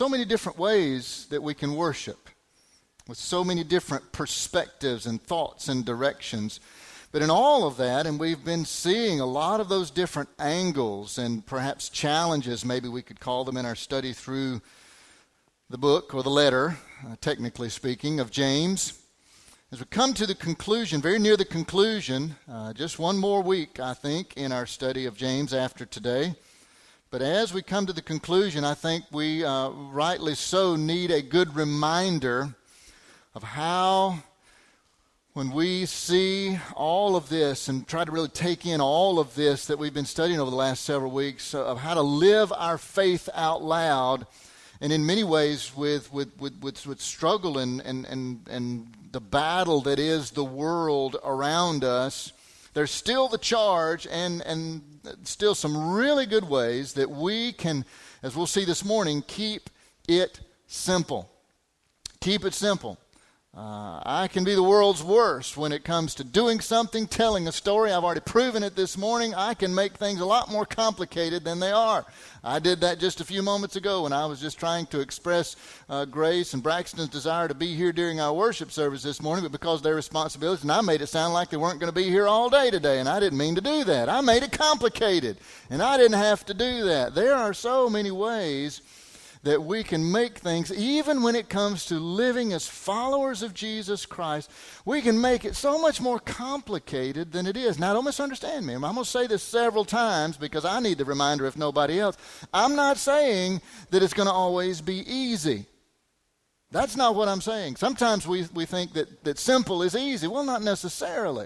So many different ways that we can worship, with so many different perspectives and thoughts and directions. But in all of that, and we've been seeing a lot of those different angles and perhaps challenges, maybe we could call them, in our study through the book or the letter, technically speaking, of James. As we come to the conclusion, very near the conclusion, just one more week, I think, in our study of James after today. But as we come to the conclusion, I think we rightly so need a good reminder of how, when we see all of this and try to really take in all of this that we've been studying over the last several weeks, of how to live our faith out loud, and in many ways with struggle and the battle that is the world around us, there's still the charge and still some really good ways that we can, as we'll see this morning, keep it simple. Keep it simple. I can be the world's worst when it comes to doing something, telling a story. I've already proven it this morning. I can make things a lot more complicated than they are. I did that just a few moments ago when I was just trying to express Grace and Braxton's desire to be here during our worship service this morning, but because of their responsibilities, and I made it sound like they weren't going to be here all day today, and I didn't mean to do that. I made it complicated, and I didn't have to do that. There are so many ways that we can make things, even when it comes to living as followers of Jesus Christ, we can make it so much more complicated than it is. Now, don't misunderstand me. I'm going to say this several times because I need the reminder if nobody else. I'm not saying that it's going to always be easy. That's not what I'm saying. Sometimes we think that simple is easy. Well, not necessarily.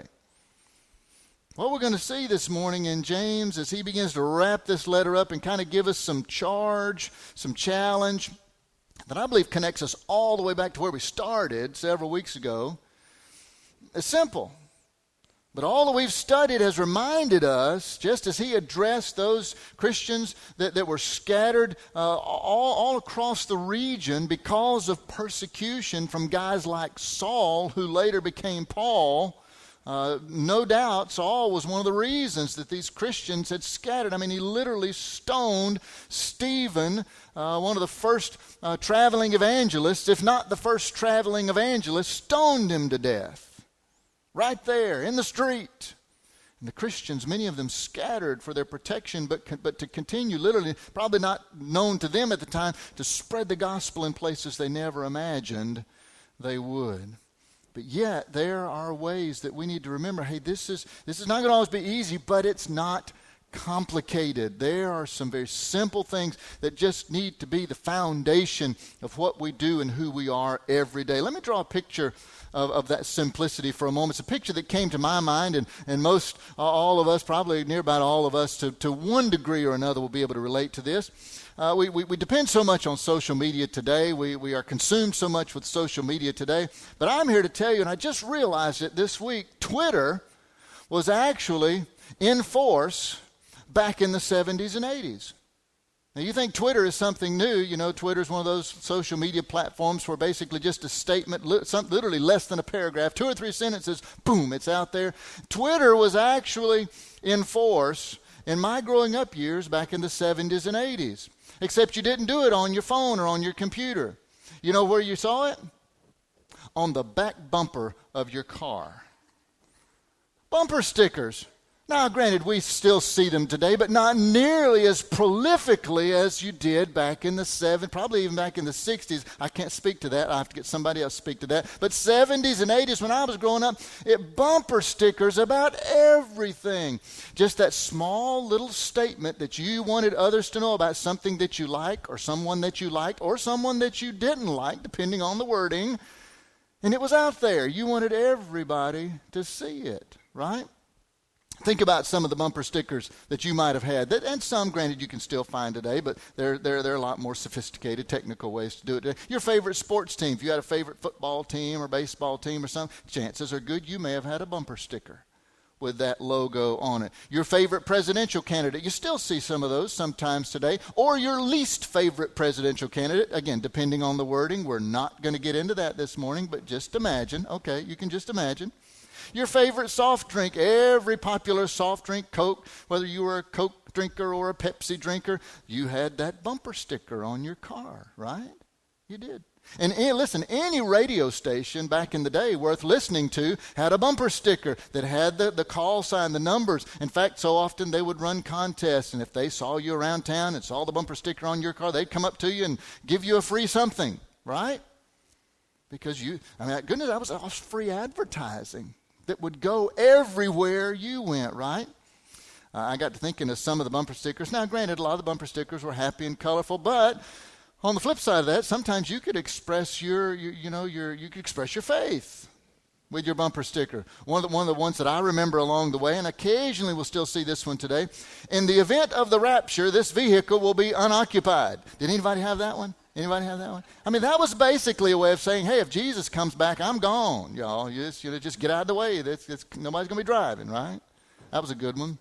What we're going to see this morning in James as he begins to wrap this letter up and kind of give us some charge, some challenge that I believe connects us all the way back to where we started several weeks ago. It's simple. But all that we've studied has reminded us, just as he addressed those Christians that were scattered all across the region because of persecution from guys like Saul, who later became Paul. No doubt Saul was one of the reasons that these Christians had scattered. I mean, he literally stoned Stephen, one of the first traveling evangelists, if not the first traveling evangelist, stoned him to death. Right there in the street. And the Christians, many of them scattered for their protection, but to continue, literally, probably not known to them at the time, to spread the gospel in places they never imagined they would. But yet, there are ways that we need to remember, hey, this is not going to always be easy, but it's not complicated. There are some very simple things that just need to be the foundation of what we do and who we are every day. Let me draw a picture of that simplicity for a moment. It's a picture that came to my mind, and most, all of us, probably near about all of us, to one degree or another will be able to relate to this. We depend so much on social media today. We are consumed so much with social media today. But I'm here to tell you, and I just realized it this week, Twitter was actually in force back in the 70s and 80s. Now, you think Twitter is something new. You know, Twitter is one of those social media platforms where basically just a statement, literally less than a paragraph, 2 or 3 sentences, boom, it's out there. Twitter was actually in force in my growing up years back in the 70s and 80s. Except you didn't do it on your phone or on your computer. You know where you saw it? On the back bumper of your car. Bumper stickers. Now, granted, we still see them today, but not nearly as prolifically as you did back in the 70s, probably even back in the 60s. I can't speak to that. I have to get somebody else to speak to that. But 70s and 80s, when I was growing up, bumper stickers about everything. Just that small little statement that you wanted others to know about something that you like, or someone that you liked, or someone that you didn't like, depending on the wording. And it was out there. You wanted everybody to see it, right? Think about some of the bumper stickers that you might have had, and some, granted, you can still find today, but there are a lot more sophisticated, technical ways to do it today. Your favorite sports team, if you had a favorite football team or baseball team or something, chances are good you may have had a bumper sticker with that logo on it. Your favorite presidential candidate, you still see some of those sometimes today, or your least favorite presidential candidate, again, depending on the wording. We're not going to get into that this morning, but just imagine, okay, you can just imagine. Your favorite soft drink, every popular soft drink, Coke, whether you were a Coke drinker or a Pepsi drinker, you had that bumper sticker on your car, right? You did. And listen, any radio station back in the day worth listening to had a bumper sticker that had the call sign, the numbers. In fact, so often they would run contests, and if they saw you around town and saw the bumper sticker on your car, they'd come up to you and give you a free something, right? Because goodness, that was free advertising that would go everywhere you went, right? I got to thinking of some of the bumper stickers. Now, granted, a lot of the bumper stickers were happy and colorful, but on the flip side of that, sometimes you could express you could express your faith with your bumper sticker. One of the ones that I remember along the way, and occasionally we'll still see this one today. In the event of the rapture, this vehicle will be unoccupied. Did anybody have that one? Anybody have that one? I mean, that was basically a way of saying, hey, if Jesus comes back, I'm gone, y'all. You just get out of the way. Nobody's going to be driving, right? That was a good one.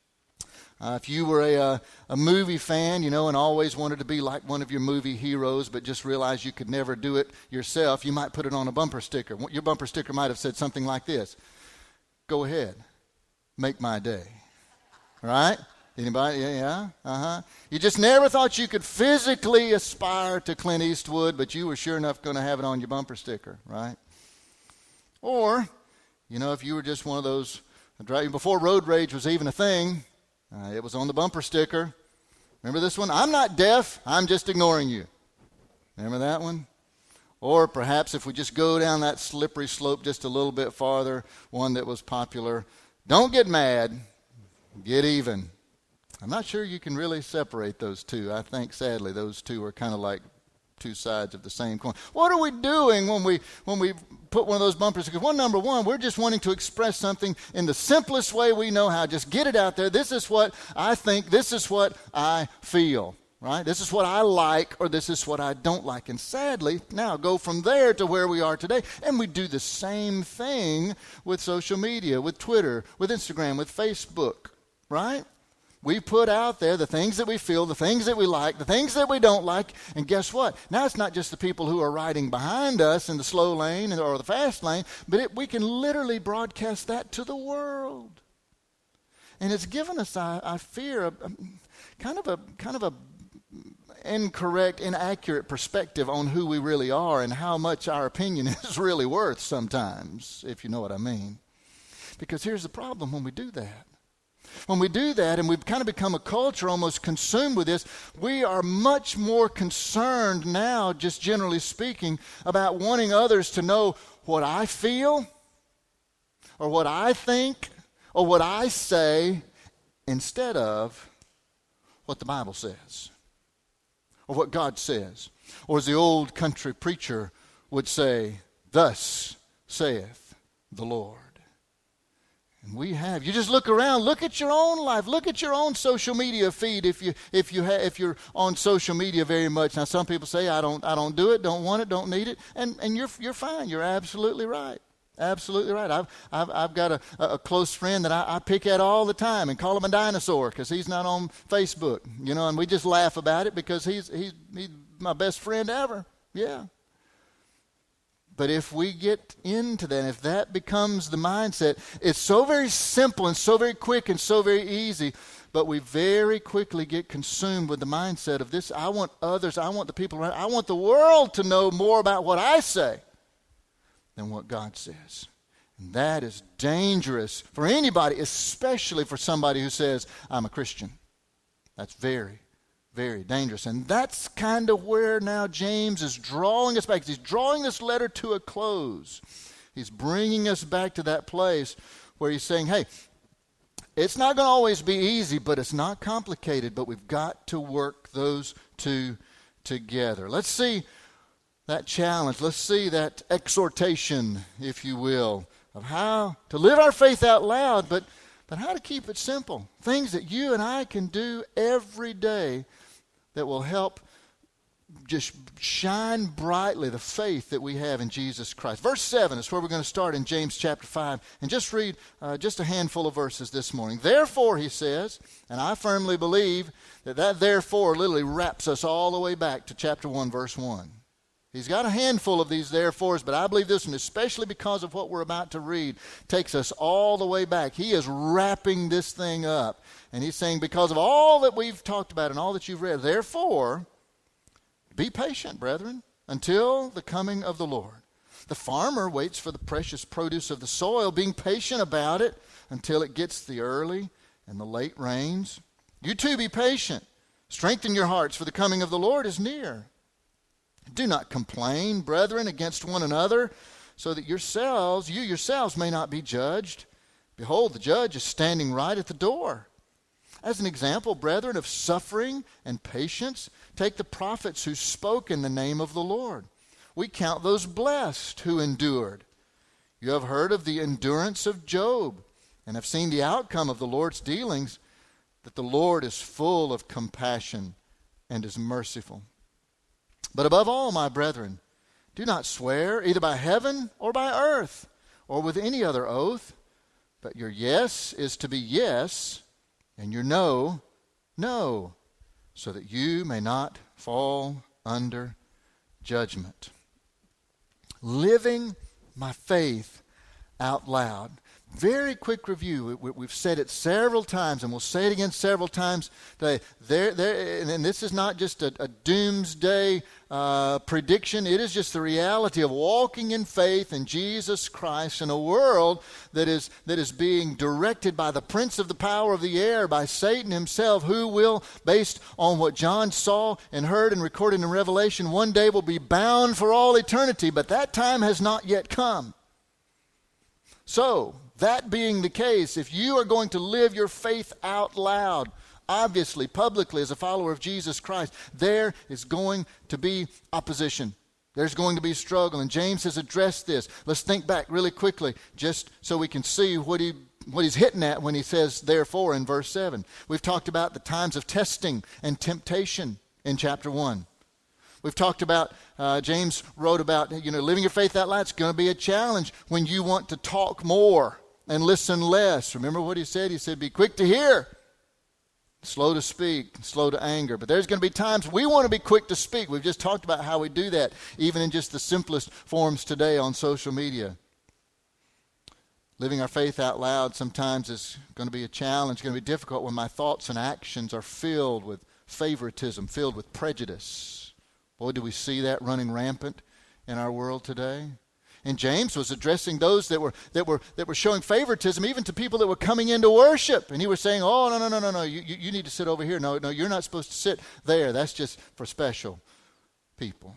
If you were a movie fan, and always wanted to be like one of your movie heroes, but just realized you could never do it yourself, you might put it on a bumper sticker. Your bumper sticker might have said something like this: go ahead, make my day. Right? Anybody? Yeah? Uh-huh. You just never thought you could physically aspire to Clint Eastwood, but you were sure enough going to have it on your bumper sticker, right? Or, if you were just one of those, before road rage was even a thing, it was on the bumper sticker. Remember this one? I'm not deaf, I'm just ignoring you. Remember that one? Or perhaps if we just go down that slippery slope just a little bit farther, one that was popular: don't get mad, get even. I'm not sure you can really separate those two. I think, sadly, those two are kind of like two sides of the same coin. What are we doing when we put one of those bumpers? Because number one, we're just wanting to express something in the simplest way we know how. Just get it out there. This is what I think. This is what I feel. Right? This is what I like, or this is what I don't like. And sadly, now go from there to where we are today. And we do the same thing with social media, with Twitter, with Instagram, with Facebook. Right? We put out there the things that we feel, the things that we like, the things that we don't like. And guess what? Now it's not just the people who are riding behind us in the slow lane or the fast lane, but we can literally broadcast that to the world. And it's given us, I fear, a kind of a incorrect, inaccurate perspective on who we really are and how much our opinion is really worth sometimes, if you know what I mean. Because here's the problem when we do that. When we do that, and we've kind of become a culture almost consumed with this, we are much more concerned now, just generally speaking, about wanting others to know what I feel or what I think or what I say instead of what the Bible says or what God says. Or as the old country preacher would say, thus saith the Lord. And you just look around, look at your own life, look at your own social media feed if you're on social media very much. Now some people say I don't do it, don't want it, don't need it, and you're fine. You're absolutely right. Absolutely right. I've got a close friend that I pick at all the time and call him a dinosaur because he's not on Facebook, and we just laugh about it because he's my best friend ever. Yeah. But if we get into that, if that becomes the mindset, it's so very simple and so very quick and so very easy, but we very quickly get consumed with the mindset of this. I want others, I want the people around, I want the world to know more about what I say than what God says. And that is dangerous for anybody, especially for somebody who says, I'm a Christian. That's very, very dangerous. And that's kind of where now James is drawing us back. He's drawing this letter to a close. He's bringing us back to that place where he's saying, hey, it's not going to always be easy, but it's not complicated, but we've got to work those two together. Let's see that challenge. Let's see that exhortation, if you will, of how to live our faith out loud, but how to keep it simple. Things that you and I can do every day that will help just shine brightly the faith that we have in Jesus Christ. Verse 7 is where we're going to start in James chapter 5. And just read just a handful of verses this morning. Therefore, he says, and I firmly believe that therefore literally wraps us all the way back to chapter 1, verse 1. He's got a handful of these therefores, but I believe this one, especially because of what we're about to read, takes us all the way back. He is wrapping this thing up. And he's saying, because of all that we've talked about and all that you've read, therefore, be patient, brethren, until the coming of the Lord. The farmer waits for the precious produce of the soil, being patient about it until it gets the early and the late rains. You too be patient. Strengthen your hearts, for the coming of the Lord is near. Do not complain, brethren, against one another, so that you yourselves may not be judged. Behold, the judge is standing right at the door. As an example, brethren, of suffering and patience, take the prophets who spoke in the name of the Lord. We count those blessed who endured. You have heard of the endurance of Job, and have seen the outcome of the Lord's dealings, that the Lord is full of compassion and is merciful. But above all, my brethren, do not swear either by heaven or by earth or with any other oath, but your yes is to be yes, and your no, no, so that you may not fall under judgment. Living my faith out loud. Very quick review. We've said it several times, and we'll say it again several times today. And this is not just a doomsday prediction. It is just the reality of walking in faith in Jesus Christ in a world that is being directed by the prince of the power of the air, by Satan himself, who will, based on what John saw and heard and recorded in Revelation, one day will be bound for all eternity. But that time has not yet come. So, that being the case, if you are going to live your faith out loud, obviously, publicly, as a follower of Jesus Christ, there is going to be opposition. There's going to be struggle. And James has addressed this. Let's think back really quickly, just so we can see what he's hitting at when he says, therefore, in verse 7. We've talked about the times of testing and temptation in chapter 1. We've talked about, James wrote about, living your faith out loud. It's going to be a challenge when you want to talk more and listen less. Remember what he said? He said, be quick to hear, slow to speak, slow to anger. But there's going to be times we want to be quick to speak. We've just talked about how we do that, even in just the simplest forms today on social media. Living our faith out loud sometimes is going to be a challenge, going to be difficult when my thoughts and actions are filled with favoritism, filled with prejudice. Boy, do we see that running rampant in our world today. And James was addressing those that were showing favoritism, even to people that were coming into worship. And he was saying, oh, no, you need to sit over here. No, you're not supposed to sit there. That's just for special people.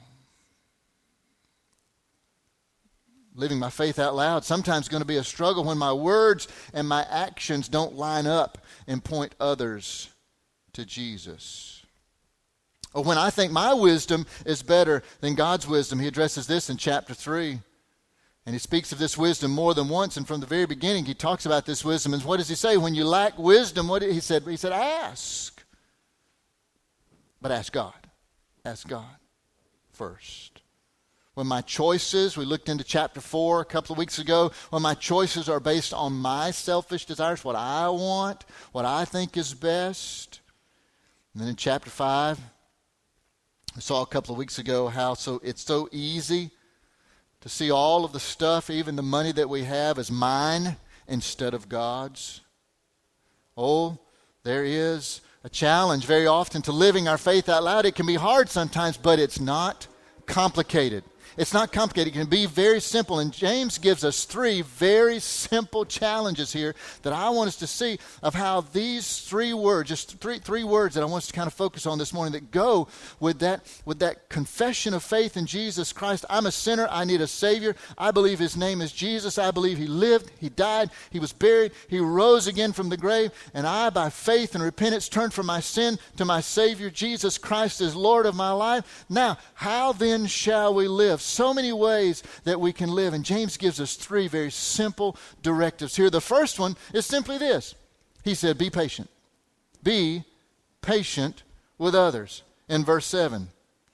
Living my faith out loud sometimes going to be a struggle when my words and my actions don't line up and point others to Jesus. Or when I think my wisdom is better than God's wisdom. He addresses this in chapter 3. And he speaks of this wisdom more than once, and from the very beginning he talks about this wisdom. And what does he say? When you lack wisdom, what he said, ask. But ask God. Ask God first. When my choices, we looked into chapter 4 a couple of weeks ago, when my choices are based on my selfish desires, what I want, what I think is best. And then in chapter 5, we saw a couple of weeks ago how it's so easy to see all of the stuff, even the money that we have, as mine instead of God's. Oh, there is a challenge very often to living our faith out loud. It can be hard sometimes, but it's not complicated. It's not complicated. It can be very simple. And James gives us 3 very simple challenges here that I want us to see of how these 3 words, just three words that I want us to kind of focus on this morning, that go with that confession of faith in Jesus Christ. I'm a sinner. I need a Savior. I believe His name is Jesus. I believe He lived, He died, He was buried, He rose again from the grave. And I, by faith and repentance, turn from my sin to my Savior. Jesus Christ is Lord of my life. Now, how then shall we live? So many ways that we can live. And James gives us 3 very simple directives here. The first one is simply this. He said, be patient. Be patient with others. In verse 7.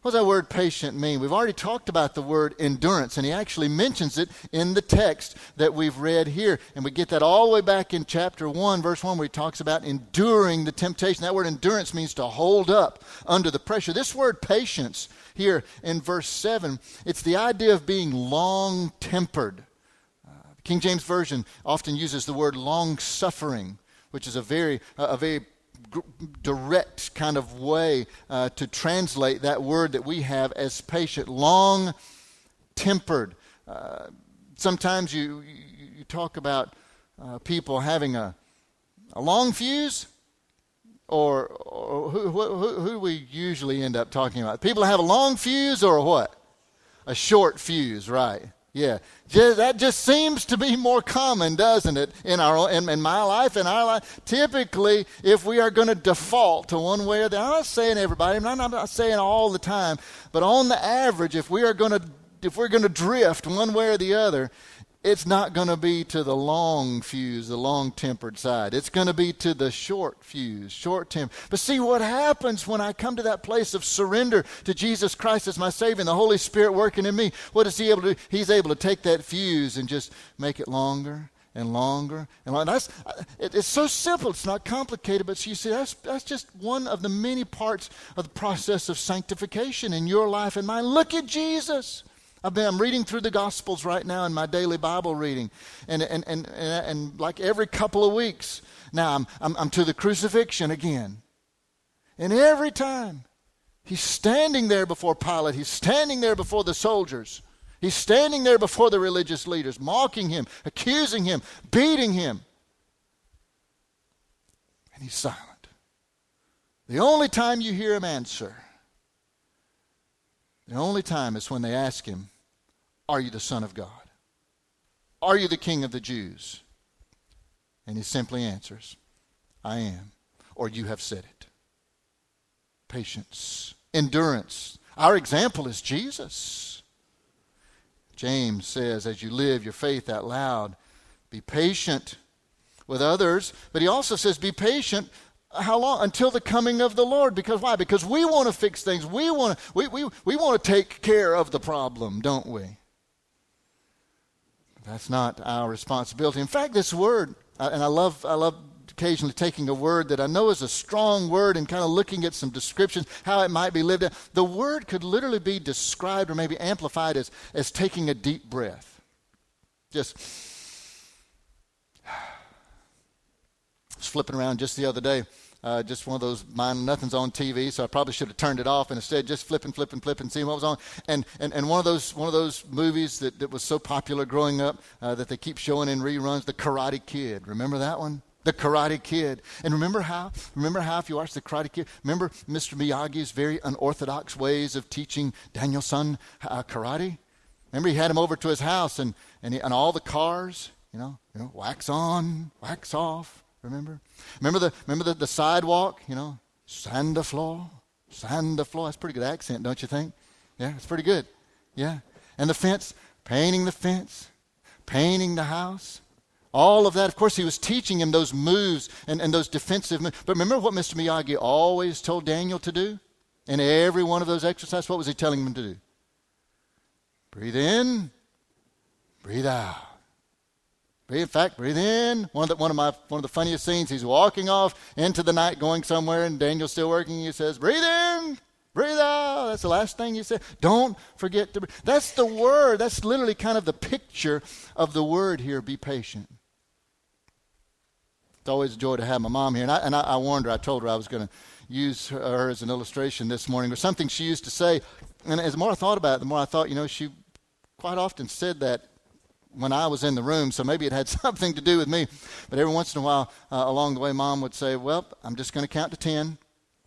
What does that word patient mean? We've already talked about the word endurance, and he actually mentions it in the text that we've read here. And we get that all the way back in chapter 1, verse 1, where he talks about enduring the temptation. That word endurance means to hold up under the pressure. This word patience here in verse 7, it's the idea of being long-tempered. King James Version often uses the word long-suffering, which is a very direct kind of way to translate that word that we have as patient, long-tempered. Sometimes you talk about people having a long fuse, or who do we usually end up talking about? People have a long fuse or what? A short fuse, right? Yeah, that just seems to be more common, doesn't it, in my life, in our life? Typically, if we are going to default to one way or the other, I'm not saying everybody, I'm not saying all the time, but on the average, if we're going to drift one way or the other, it's not going to be to the long fuse, the long-tempered side. It's going to be to the short fuse, short-tempered. But see, what happens when I come to that place of surrender to Jesus Christ as my Savior and the Holy Spirit working in me? What is he able to do? He's able to take that fuse and just make it longer and longer and longer. It's so simple. It's not complicated. But you see, that's just one of the many parts of the process of sanctification in your life and mine. Look at Jesus. I'm reading through the Gospels right now in my daily Bible reading, and like every couple of weeks now I'm to the crucifixion again, and every time he's standing there before Pilate, he's standing there before the soldiers, he's standing there before the religious leaders, mocking him, accusing him, beating him, and he's silent. The only time you hear him answer, the only time is when they ask him, "Are you the Son of God? Are you the King of the Jews?" And he simply answers, "I am," or "You have said it." Patience, endurance. Our example is Jesus. James says, as you live your faith out loud, be patient with others. But he also says, be patient. How long? Until the coming of the Lord. Because why? Because we want to fix things. We want to take care of the problem, don't we? That's not our responsibility. In fact, this word, and I love occasionally taking a word that I know is a strong word and kind of looking at some descriptions, how it might be lived out. The word could literally be described or maybe amplified as taking a deep breath. Just I was flipping around just the other day. Just one of those, nothing's on TV, so I probably should have turned it off, and instead just flipping, seeing what was on. And one of those movies that was so popular growing up that they keep showing in reruns, The Karate Kid. Remember that one? The Karate Kid. And remember how if you watch The Karate Kid, remember Mr. Miyagi's very unorthodox ways of teaching Daniel-san karate? Remember he had him over to his house, and all the cars, you know, wax on, wax off. Remember the sidewalk, sand the floor. That's a pretty good accent, don't you think? Yeah, it's pretty good. Yeah. And the fence, painting the house. All of that. Of course, he was teaching him those moves and those defensive moves. But remember what Mr. Miyagi always told Daniel to do? In every one of those exercises, what was he telling him to do? Breathe in, breathe out. In fact, breathe in. One of the funniest scenes, he's walking off into the night going somewhere, and Daniel's still working. He says, breathe in, breathe out. That's the last thing he said. Don't forget to breathe. That's the word. That's literally kind of the picture of the word here, be patient. It's always a joy to have my mom here. And I warned her, I told her I was going to use her as an illustration this morning. There's something she used to say, and as the more I thought about it, the more I thought, she quite often said that when I was in the room, so maybe it had something to do with me. But every once in a while, along the way, Mom would say, well, I'm just going to count to 10.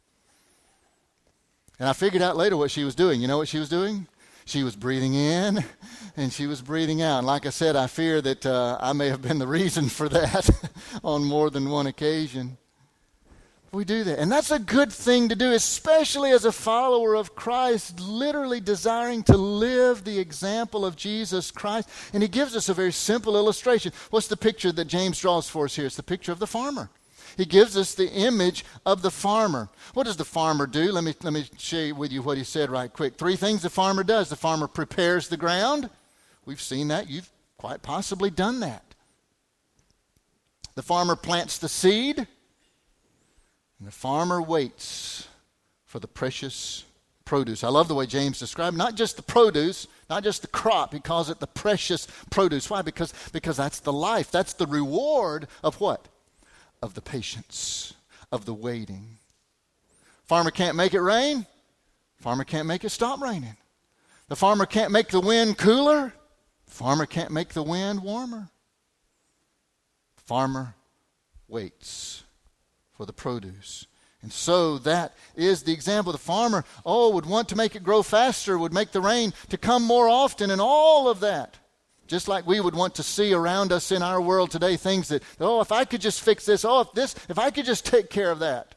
And I figured out later what she was doing. You know what she was doing? She was breathing in and she was breathing out. And like I said, I fear that I may have been the reason for that on more than one occasion. We do that. And that's a good thing to do, especially as a follower of Christ, literally desiring to live the example of Jesus Christ. And he gives us a very simple illustration. What's the picture that James draws for us here? It's the picture of the farmer. He gives us the image of the farmer. What does the farmer do? Let me share with you what he said right quick. 3 things the farmer does. The farmer prepares the ground. We've seen that. You've quite possibly done that. The farmer plants the seed. And the farmer waits for the precious produce. I love the way James described not just the produce, not just the crop. He calls it the precious produce. Why? Because that's the life. That's the reward of what? Of the patience, of the waiting. Farmer can't make it rain. Farmer can't make it stop raining. The farmer can't make the wind cooler. The farmer can't make the wind warmer. The farmer waits for the produce. And so that is the example. The farmer, would want to make it grow faster, would make the rain to come more often, and all of that. Just like we would want to see around us in our world today, things that, if I could just fix this, if I could just take care of that.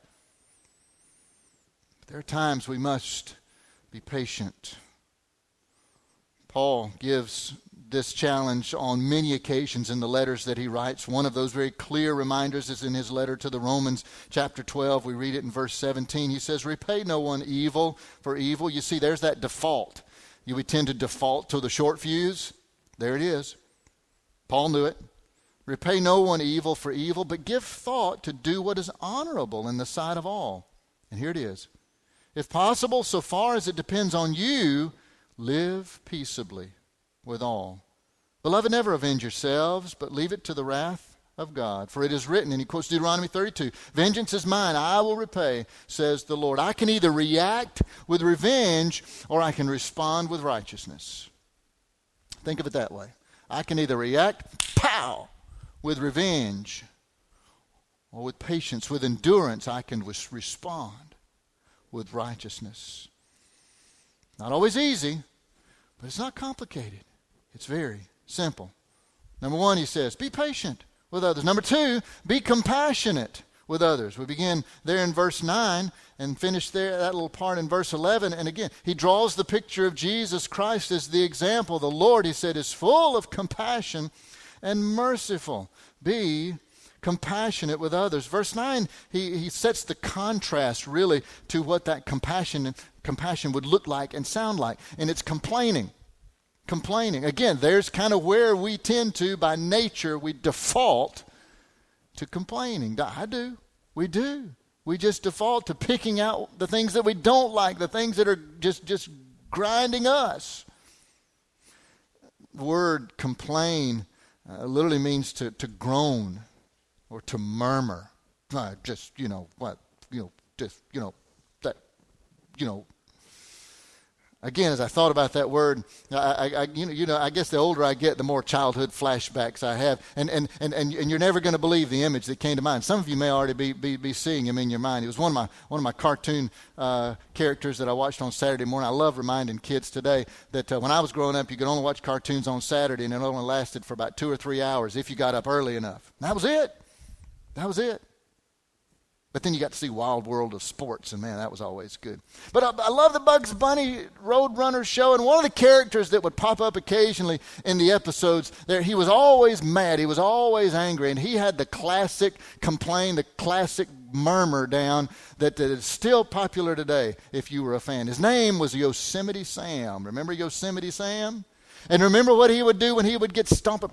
There are times we must be patient. Paul gives this challenge on many occasions in the letters that he writes. One of those very clear reminders is in his letter to the Romans, chapter 12. We read it in verse 17. He says, repay no one evil for evil. You see, there's that default. We tend to default to the short fuse. There it is. Paul knew it. Repay no one evil for evil, but give thought to do what is honorable in the sight of all. And here it is. If possible, so far as it depends on you, live peaceably with all. Beloved, never avenge yourselves, but leave it to the wrath of God. For it is written, and he quotes Deuteronomy 32, vengeance is mine, I will repay, says the Lord. I can either react with revenge or I can respond with righteousness. Think of it that way. I can either react, pow, with revenge, or with patience, with endurance, I can respond with righteousness. Not always easy, but it's not complicated. It's very simple. Number 1, he says, be patient with others. Number 2, be compassionate with others. We begin there in verse 9 and finish there, that little part in verse 11. And again, he draws the picture of Jesus Christ as the example. The Lord, he said, is full of compassion and merciful. Be compassionate with others. Verse 9, he sets the contrast really to what that compassion would look like and sound like. And it's complaining. Again, there's kind of where we tend to, by nature, we default to complaining. I do. We do. We just default to picking out the things that we don't like, the things that are just grinding us. The word complain literally means to groan or to murmur. Again, as I thought about that word, I guess the older I get, the more childhood flashbacks I have, and you're never going to believe the image that came to mind. Some of you may already be seeing him in your mind. It was one of my cartoon characters that I watched on Saturday morning. I love reminding kids today that when I was growing up, you could only watch cartoons on Saturday, and it only lasted for about 2 or 3 hours if you got up early enough. And that was it. But then you got to see Wild World of Sports, and man, that was always good. But I love the Bugs Bunny Roadrunner show, and one of the characters that would pop up occasionally in the episodes, he was always mad, he was always angry, and he had the classic complain, the classic murmur down that is still popular today if you were a fan. His name was Yosemite Sam. Remember Yosemite Sam? And remember what he would do when he would get stomped?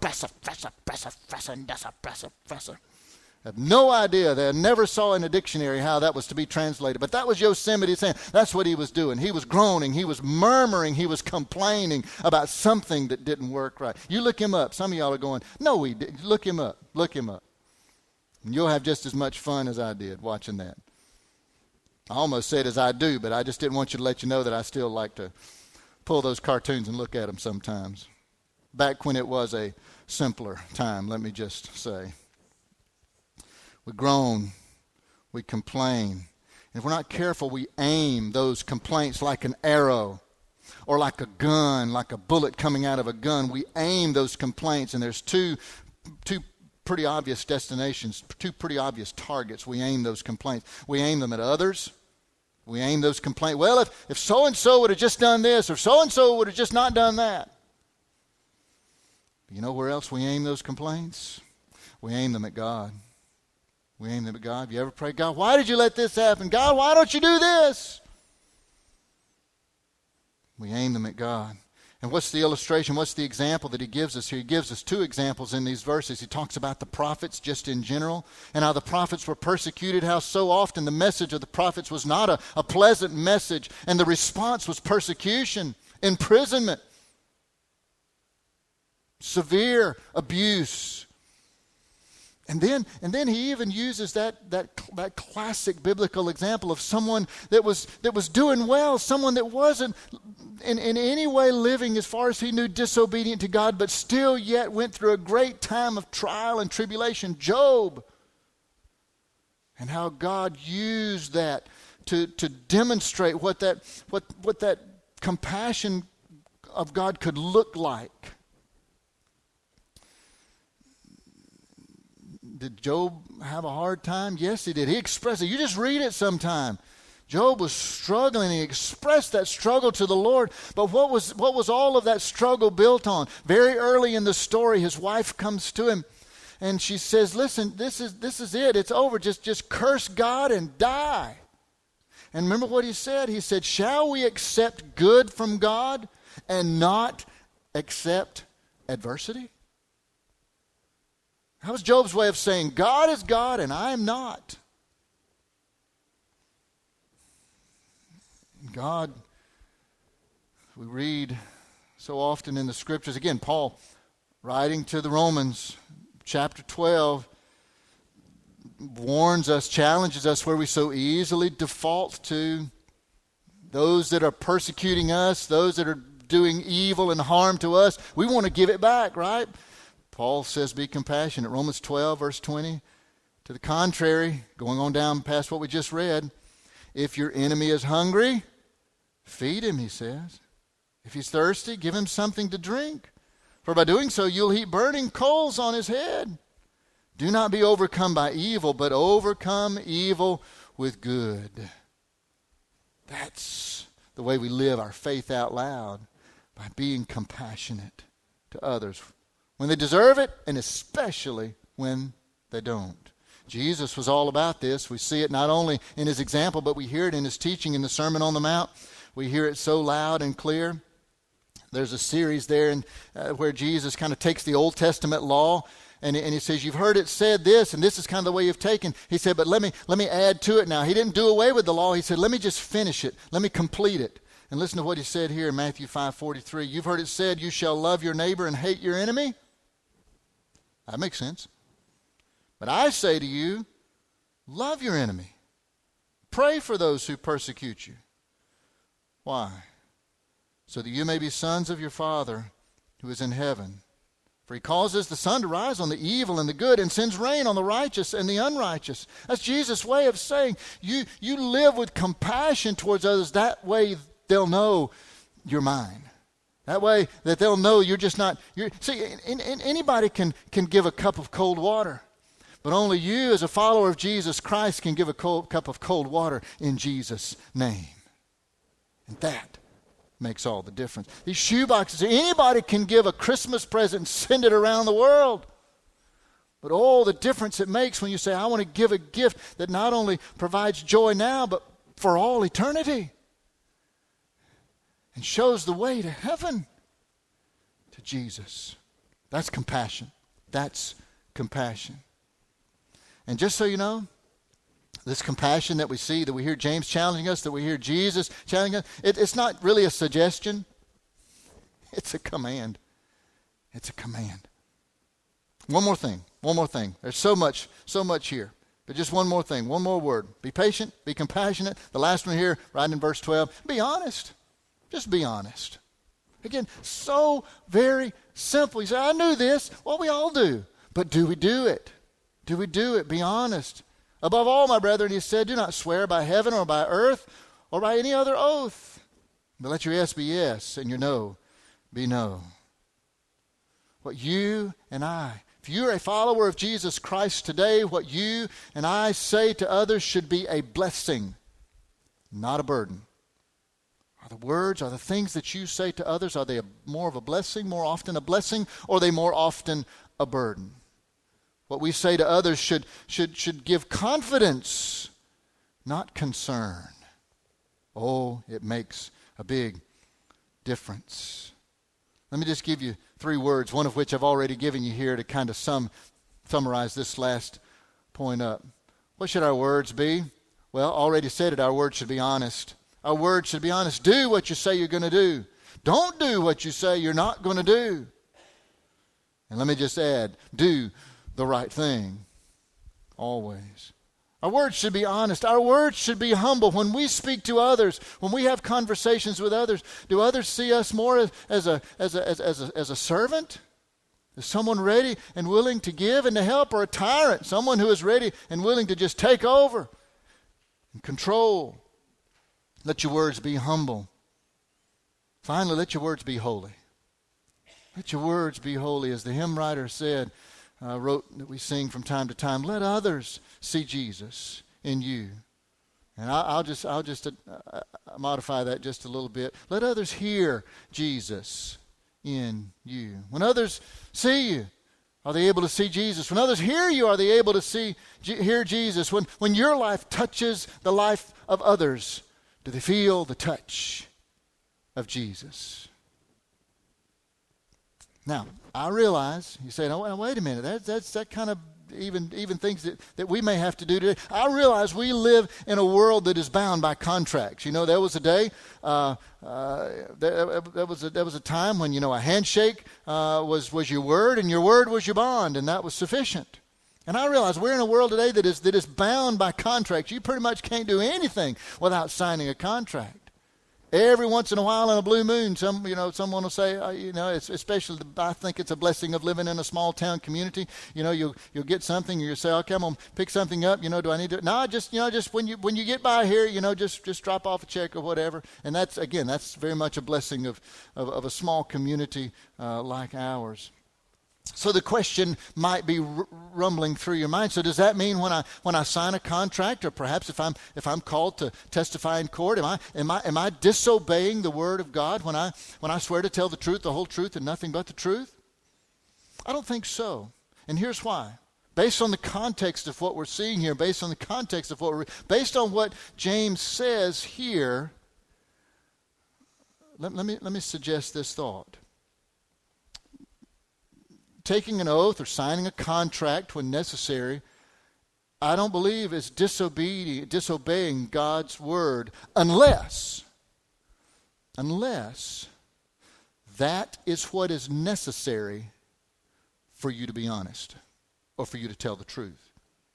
I have no idea. They never saw in a dictionary how that was to be translated. But that was Yosemite saying that's what he was doing. He was groaning. He was murmuring. He was complaining about something that didn't work right. You look him up. Some of y'all are going, no, he didn't. Look him up. Look him up. And you'll have just as much fun as I did watching that. I almost said as I do, but I just didn't want you to let you know that I still like to pull those cartoons and look at them sometimes. Back when it was a simpler time, let me just say. We groan, we complain. And if we're not careful, we aim those complaints like an arrow or like a gun, like a bullet coming out of a gun. We aim those complaints, and there's two pretty obvious destinations, 2 pretty obvious targets. We aim those complaints. We aim them at others. We aim those complaints. Well, if so-and-so would have just done this, or so-and-so would have just not done that. You know where else we aim those complaints? We aim them at God. We aim them at God. Have you ever prayed, God, why did you let this happen? God, why don't you do this? We aim them at God. And what's the illustration? What's the example that he gives us here? He gives us two examples in these verses. He talks about the prophets just in general and how the prophets were persecuted, how so often the message of the prophets was not a pleasant message, and the response was persecution, imprisonment, severe abuse. And then he even uses that classic biblical example of someone that was doing well, someone that wasn't in any way living, as far as he knew, disobedient to God, but still yet went through a great time of trial and tribulation, Job. And how God used that to demonstrate what that compassion of God could look like. Did Job have a hard time? Yes, he did. He expressed it. You just read it sometime. Job was struggling. He expressed that struggle to the Lord. But what was all of that struggle built on? Very early in the story, his wife comes to him and she says, listen, this is it. It's over. Just curse God and die. And remember what he said? He said, shall we accept good from God and not accept adversity? That was Job's way of saying, God is God and I am not. God, we read so often in the Scriptures, again, Paul writing to the Romans, chapter 12, warns us, challenges us where we so easily default to those that are persecuting us, those that are doing evil and harm to us. We want to give it back, right? Paul says, be compassionate. Romans 12, verse 20. To the contrary, going on down past what we just read, if your enemy is hungry, feed him, he says. If he's thirsty, give him something to drink. For by doing so, you'll heap burning coals on his head. Do not be overcome by evil, but overcome evil with good. That's the way we live our faith out loud, by being compassionate to others when they deserve it, and especially when they don't. Jesus was all about this. We see it not only in his example, but we hear it in his teaching in the Sermon on the Mount. We hear it so loud and clear. There's a series there where Jesus kind of takes the Old Testament law and he says, you've heard it said this, and this is kind of the way you've taken. He said, but let me add to it now. He didn't do away with the law. He said, let me just finish it. Let me complete it. And listen to what he said here in Matthew 5:43. You've heard it said, you shall love your neighbor and hate your enemy. That makes sense. But I say to you, love your enemy. Pray for those who persecute you. Why? So that you may be sons of your Father who is in heaven. For he causes the sun to rise on the evil and the good and sends rain on the righteous and the unrighteous. That's Jesus' way of saying you live with compassion towards others. That way they'll know you're mine. That way that they'll know you're just not... See, anybody can give a cup of cold water. But only you as a follower of Jesus Christ can give a cup of cold water in Jesus' name. And that makes all the difference. These shoe boxes, anybody can give a Christmas present and send it around the world. But oh, the difference it makes when you say, I want to give a gift that not only provides joy now, but for all eternity. And shows the way to heaven, to Jesus. That's compassion. That's compassion. And just so you know, this compassion that we see, that we hear James challenging us, that we hear Jesus challenging us, it's not really a suggestion. It's a command. It's a command. One more thing. There's so much here. But just one more thing, one more word. Be patient, be compassionate. The last one here, right in verse 12, be honest. Just be honest. Again, so very simple. You say, I knew this. Well, we all do. But do we do it? Do we do it? Be honest. Above all, my brethren, he said, do not swear by heaven or by earth or by any other oath. But let your yes be yes and your no be no. What you and I, if you're a follower of Jesus Christ today, what you and I say to others should be a blessing, not a burden. Are the words, are the things that you say to others, are they more of a blessing, more often a blessing, or are they more often a burden? What we say to others should give confidence, not concern. Oh, it makes a big difference. Let me just give you 3 words, one of which I've already given you here to kind of summarize this last point up. What should our words be? Well, already said it, our words should be honest. Our words should be honest. Do what you say you're going to do. Don't do what you say you're not going to do. And let me just add, do the right thing. Always. Our words should be honest. Our words should be humble. When we speak to others, when we have conversations with others, do others see us more as a servant? As someone ready and willing to give and to help, or a tyrant? Someone who is ready and willing to just take over and control. Let your words be humble. Finally, let your words be holy. Let your words be holy. As the hymn writer said, wrote that we sing from time to time, let others see Jesus in you. And I'll just modify that just a little bit. Let others hear Jesus in you. When others see you, are they able to see Jesus? When others hear you, are they able to hear Jesus? When your life touches the life of others, do they feel the touch of Jesus? Now, I realize, you say, no, wait a minute, that's that kind of even things that we may have to do today. I realize we live in a world that is bound by contracts. You know, there was a day, there was a time when, you know, a handshake was your word, and your word was your bond, and that was sufficient. And I realize we're in a world today that is bound by contracts. You pretty much can't do anything without signing a contract. Every once in a while on a blue moon, someone will say, especially I think it's a blessing of living in a small town community. You know, you'll get something, you'll say, okay, I'm gonna pick something up. You know, do I need to? No, just when you get by here, you know, just drop off a check or whatever. And that's very much a blessing of a small community like ours. So the question might be rumbling through your mind. So does that mean when I sign a contract, or perhaps if I'm called to testify in court, am I disobeying the word of God when I swear to tell the truth, the whole truth, and nothing but the truth? I don't think so. And here's why. Based on the context of what we're seeing here, based on what James says here, let me suggest this thought. Taking an oath or signing a contract when necessary, I don't believe is disobeying God's word unless that is what is necessary for you to be honest or for you to tell the truth.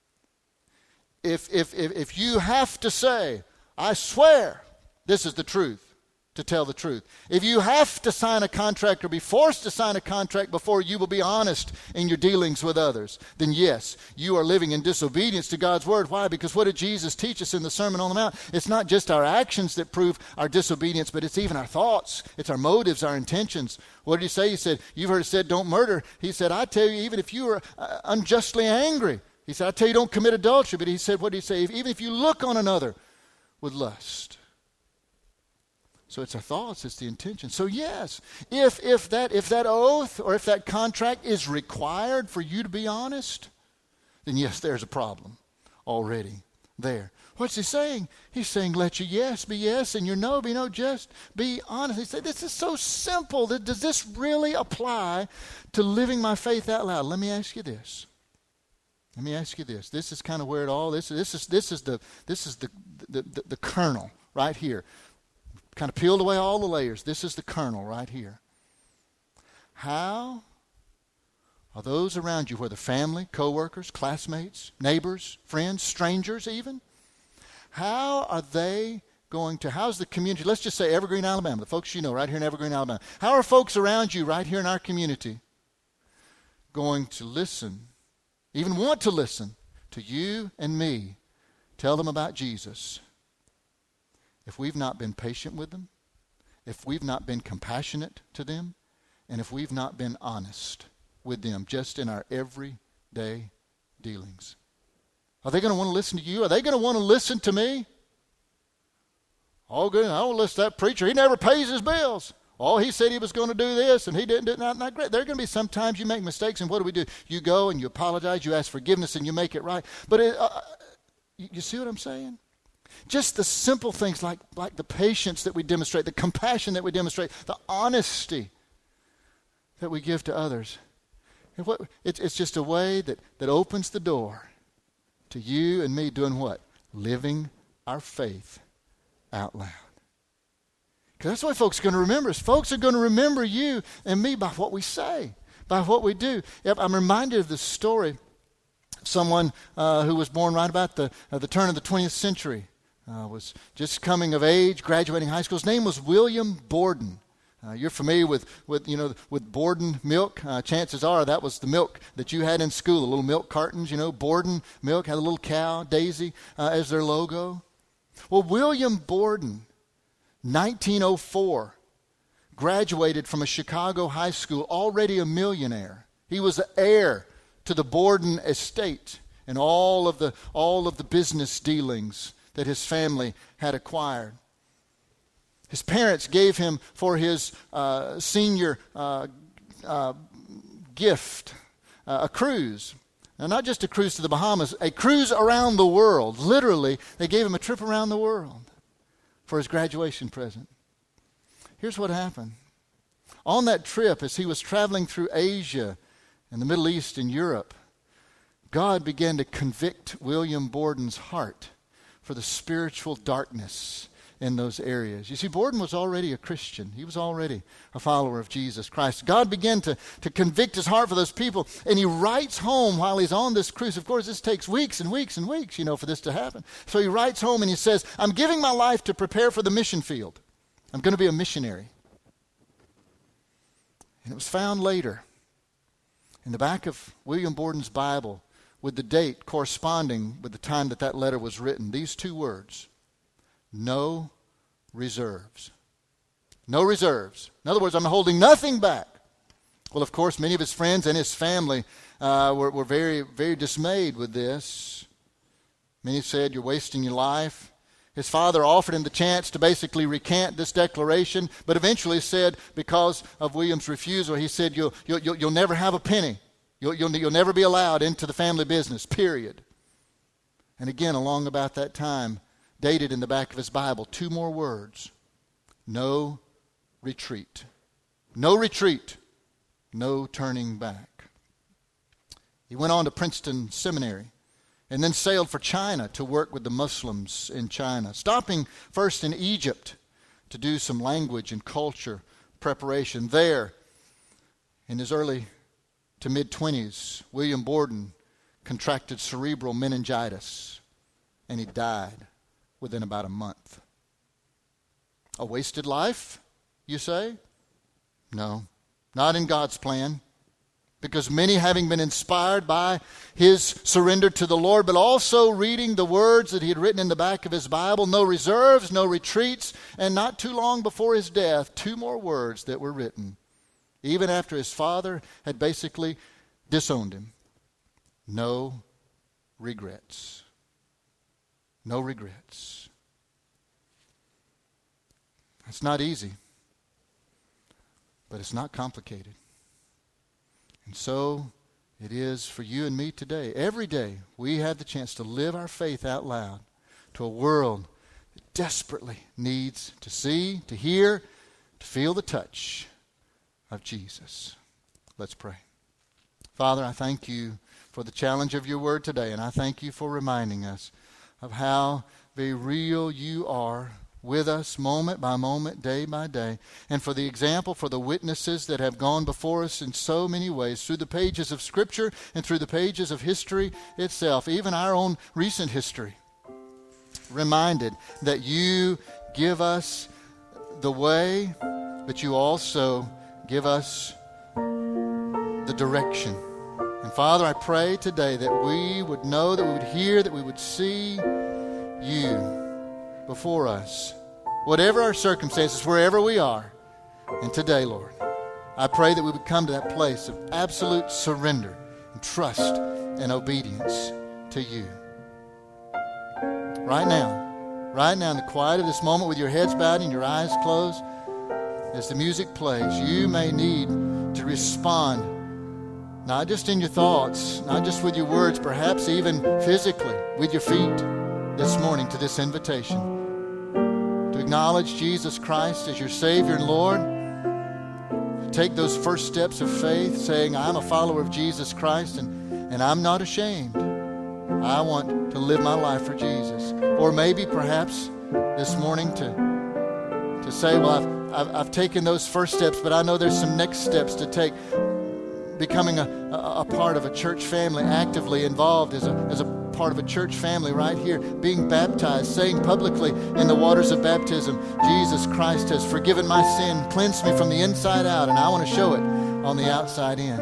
If you have to say, I swear this is the truth, to tell the truth. If you have to sign a contract or be forced to sign a contract before you will be honest in your dealings with others, then yes, you are living in disobedience to God's word. Why? Because what did Jesus teach us in the Sermon on the Mount? It's not just our actions that prove our disobedience, but it's even our thoughts. It's our motives, our intentions. What did he say? He said, you've heard it said, don't murder. He said, I tell you, even if you are unjustly angry. He said, I tell you, don't commit adultery. But he said, what did he say? Even if you look on another with lust. So it's our thoughts, it's the intention. So yes, if that oath or if that contract is required for you to be honest, then yes, there's a problem already there. What's he saying? He's saying, let your yes be yes and your no be no. Just be honest. He said, this is so simple. Does this really apply to living my faith out loud? Let me ask you this. This is kind of where it all. This is the kernel right here. Kind of peeled away all the layers. This is the kernel right here. How are those around you, whether family, co-workers, classmates, neighbors, friends, strangers even, how's the community, let's just say Evergreen, Alabama, the folks you know right here in Evergreen, Alabama. How are folks around you right here in our community going to listen, even want to listen to you and me, tell them about Jesus? If we've not been patient with them, if we've not been compassionate to them, and if we've not been honest with them just in our everyday dealings. Are they going to want to listen to you? Are they going to want to listen to me? Oh, good. I won't listen to that preacher. He never pays his bills. Oh, he said he was going to do this, and he didn't do it. Not great. There are going to be some times you make mistakes, and what do? You go and you apologize, you ask forgiveness, and you make it right. But you see what I'm saying? Just the simple things like the patience that we demonstrate, the compassion that we demonstrate, the honesty that we give to others. It's just a way that opens the door to you and me doing what? Living our faith out loud. Because that's what folks are going to remember us. Folks are going to remember you and me by what we say, by what we do. I'm reminded of this story of someone who was born right about the turn of the 20th century. Was just coming of age, graduating high school. His name was William Borden. You're familiar with Borden milk. Chances are that was the milk that you had in school, the little milk cartons. Borden milk had a little cow, Daisy, as their logo. Well, William Borden, 1904, graduated from a Chicago high school, already a millionaire. He was the heir to the Borden estate and all of the business dealings that his family had acquired. His parents gave him for his senior gift a cruise. Now, not just a cruise to the Bahamas, a cruise around the world. Literally, they gave him a trip around the world for his graduation present. Here's what happened. On that trip, as he was traveling through Asia and the Middle East and Europe, God began to convict William Borden's heart for the spiritual darkness in those areas. You see, Borden was already a Christian. He was already a follower of Jesus Christ. God began to convict his heart for those people, and he writes home while he's on this cruise. Of course, this takes weeks and weeks and weeks, for this to happen. So he writes home and he says, I'm giving my life to prepare for the mission field. I'm going to be a missionary. And it was found later in the back of William Borden's Bible with the date corresponding with the time that letter was written, these two words: no reserves. No reserves. In other words, I'm holding nothing back. Well, of course, many of his friends and his family were very, very dismayed with this. Many said, you're wasting your life. His father offered him the chance to basically recant this declaration, but eventually said, because of William's refusal, he said, you'll never have a penny. You'll never be allowed into the family business, period. And again, along about that time, dated in the back of his Bible, two more words: no retreat. No retreat. No turning back. He went on to Princeton Seminary and then sailed for China to work with the Muslims in China, stopping first in Egypt to do some language and culture preparation. There, in his early to mid-20s, William Borden contracted cerebral meningitis, and he died within about a month. A wasted life, you say? No, not in God's plan. Because many, having been inspired by his surrender to the Lord, but also reading the words that he had written in the back of his Bible, no reserves, no retreats, and not too long before his death, two more words that were written, even after his father had basically disowned him: no regrets. No regrets. It's not easy, but it's not complicated. And so it is for you and me today. Every day we have the chance to live our faith out loud to a world that desperately needs to see, to hear, to feel the touch of Jesus. Let's pray. Father, I thank you for the challenge of your word today, and I thank you for reminding us of how very real you are with us moment by moment, day by day, and for the example, for the witnesses that have gone before us in so many ways, through the pages of Scripture and through the pages of history itself, even our own recent history. Reminded that you give us the way, but you also give us the direction. And Father, I pray today that we would know, that we would hear, that we would see you before us, whatever our circumstances, wherever we are. And today, Lord, I pray that we would come to that place of absolute surrender and trust and obedience to you. Right now in the quiet of this moment, with your heads bowed and your eyes closed, as the music plays, you may need to respond, not just in your thoughts, not just with your words, perhaps even physically with your feet this morning to this invitation. To acknowledge Jesus Christ as your Savior and Lord. Take those first steps of faith, saying, I'm a follower of Jesus Christ and I'm not ashamed. I want to live my life for Jesus. Or maybe perhaps this morning to say, well, I've taken those first steps, but I know there's some next steps to take. Becoming a part of a church family, actively involved as a part of a church family right here, being baptized, saying publicly in the waters of baptism, Jesus Christ has forgiven my sin, cleansed me from the inside out, and I want to show it on the outside in.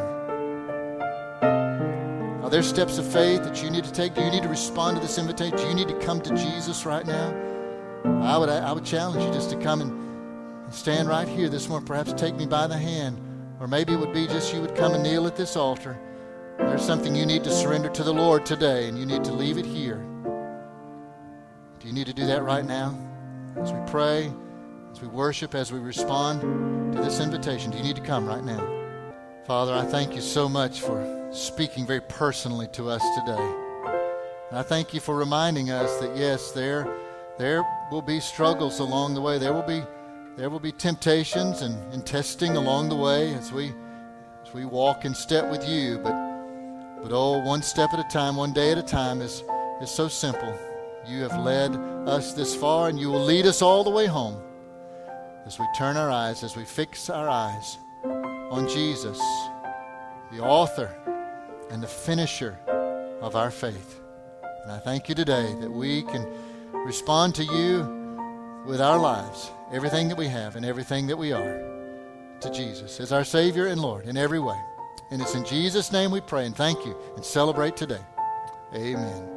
Are there steps of faith that you need to take? Do you need to respond to this invitation? Do you need to come to Jesus right now? I would challenge you just to come and stand right here this morning. Perhaps take me by the hand. Or maybe it would be just you would come and kneel at this altar. There's something you need to surrender to the Lord today, and you need to leave it here. Do you need to do that right now? As we pray, as we worship, as we respond to this invitation, do you need to come right now? Father, I thank you so much for speaking very personally to us today. And I thank you for reminding us that, yes, there will be struggles along the way. There will be temptations and testing along the way as we walk in step with you. But one step at a time, one day at a time is so simple. You have led us this far, and you will lead us all the way home as we turn our eyes, as we fix our eyes on Jesus, the author and the finisher of our faith. And I thank you today that we can respond to you with our lives, everything that we have and everything that we are, to Jesus as our Savior and Lord in every way. And it's in Jesus' name we pray and thank you and celebrate today. Amen.